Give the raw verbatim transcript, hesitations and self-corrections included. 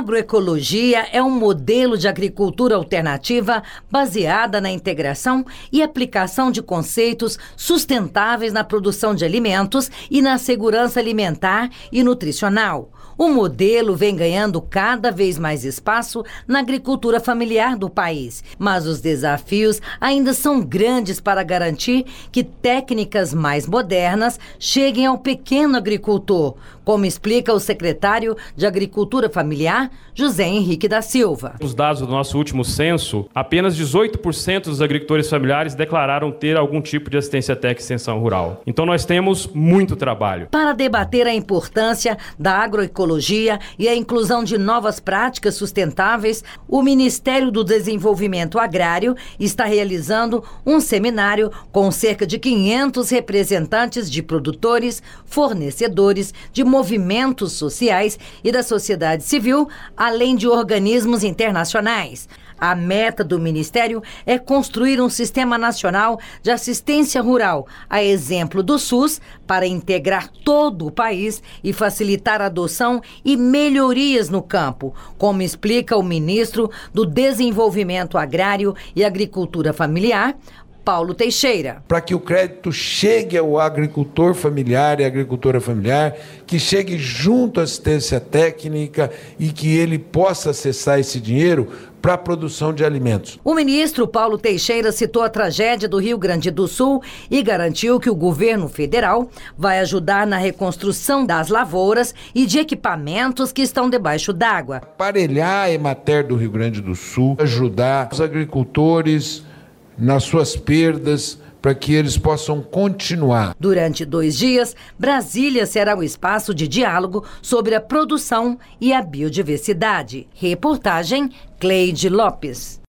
agroecologia é um modelo de agricultura alternativa baseada na integração e aplicação de conceitos sustentáveis na produção de alimentos e na segurança alimentar e nutricional. O modelo vem ganhando cada vez mais espaço na agricultura familiar do país, mas os desafios ainda são grandes para garantir que técnicas mais modernas cheguem ao pequeno agricultor, como explica o secretário de Agricultura Familiar, José Henrique da Silva. Os dados do nosso último censo, apenas dezoito por cento dos agricultores familiares declararam ter algum tipo de assistência técnica e extensão rural. Então nós temos muito trabalho. Para debater a importância da agroecologia e a inclusão de novas práticas sustentáveis, o Ministério do Desenvolvimento Agrário está realizando um seminário com cerca de quinhentos representantes de produtores, fornecedores, de movimentos sociais e da sociedade civil, além de organismos internacionais. A meta do Ministério é construir um sistema nacional de assistência rural, a exemplo do SUS, para integrar todo o país e facilitar a adoção e melhorias no campo, como explica o ministro do Desenvolvimento Agrário e Agricultura Familiar, Paulo Teixeira. Para que o crédito chegue ao agricultor familiar e agricultora familiar, que chegue junto à assistência técnica e que ele possa acessar esse dinheiro para a produção de alimentos. O ministro Paulo Teixeira citou a tragédia do Rio Grande do Sul e garantiu que o governo federal vai ajudar na reconstrução das lavouras e de equipamentos que estão debaixo d'água. Aparelhar a Emater do Rio Grande do Sul, ajudar os agricultores nas suas perdas, para que eles possam continuar. Durante dois dias, Brasília será o espaço de diálogo sobre a produção e a biodiversidade. Reportagem Cleide Lopes.